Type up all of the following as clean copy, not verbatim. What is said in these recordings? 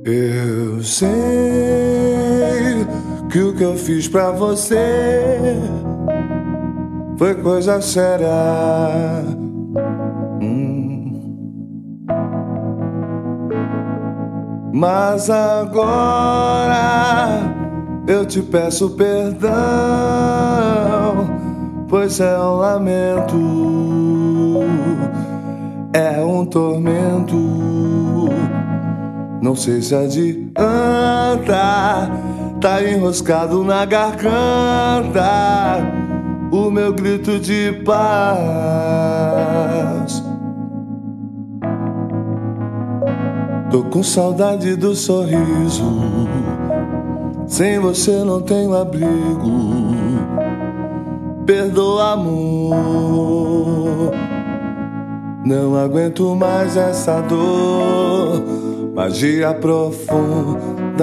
Eu sei que o que eu fiz pra você foi coisa séria. Mas agora eu te peço perdão, pois é um lamento, é um tormento. Não sei se adianta, tá enroscado na garganta o meu grito de paz. Tô com saudade do sorriso, sem você não tenho abrigo. Perdoa, amor, não aguento mais essa dor. Magia profunda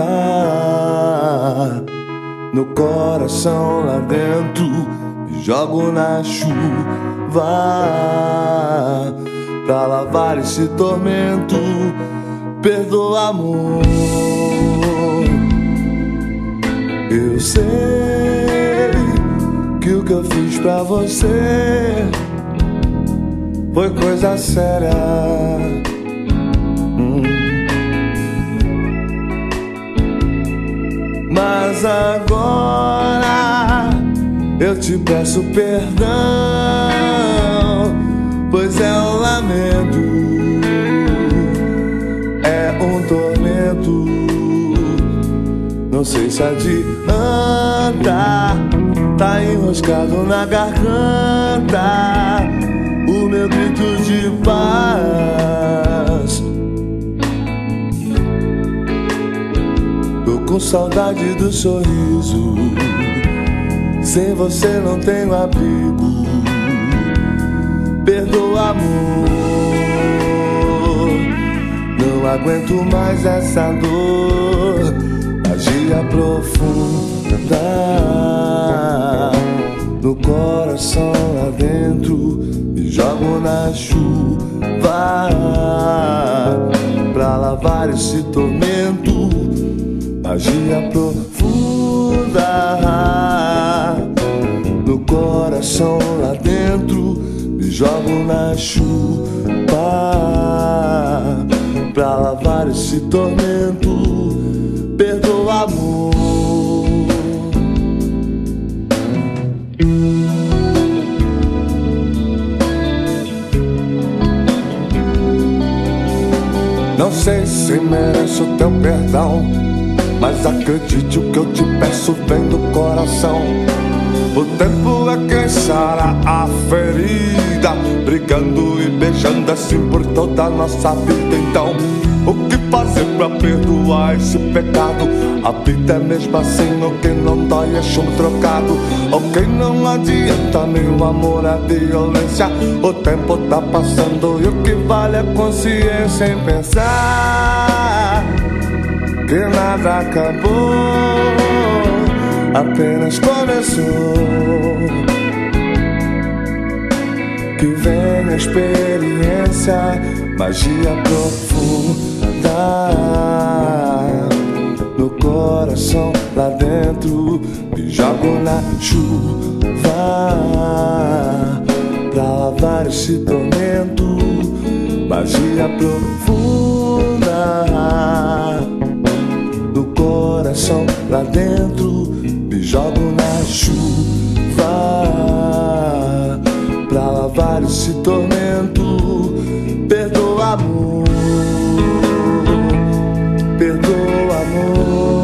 no coração lá dentro, me jogo na chuva pra lavar esse tormento. Perdoa, amor, eu sei que o que eu fiz pra você foi coisa séria. Mas agora eu te peço perdão, pois é um lamento, é um tormento. Não sei se adianta, tá enroscado na garganta o meu grito de paz. Tô com saudade do sorriso, sem você não tenho abrigo. Perdoa, amor, não aguento mais essa dor. Magia profunda no coração lá dentro, me jogo na chuva pra lavar esse tormento. Magia profunda no coração lá dentro, me jogo na chuva pra lavar esse tormento. Perdoa, amor. Não sei se mereço teu perdão, mas acredite, o que eu te peço vem do coração. O tempo é quem sara a ferida, brigando e beijando assim por toda a nossa vida. Então, o que fazer pra perdoar esse pecado? A vida é mesmo assim, o que não dói é chumbo trocado. O que não adianta, meu amor, é violência. O tempo tá passando e o que vale é consciência em pensar que nada acabou, apenas começou. Que vem a experiência, magia profunda no coração lá dentro, me jogo na chuva pra lavar esse tormento. Magia profunda do coração lá dentro, me jogo na chuva pra lavar esse tormento. Perdoa, amor, perdoa, amor.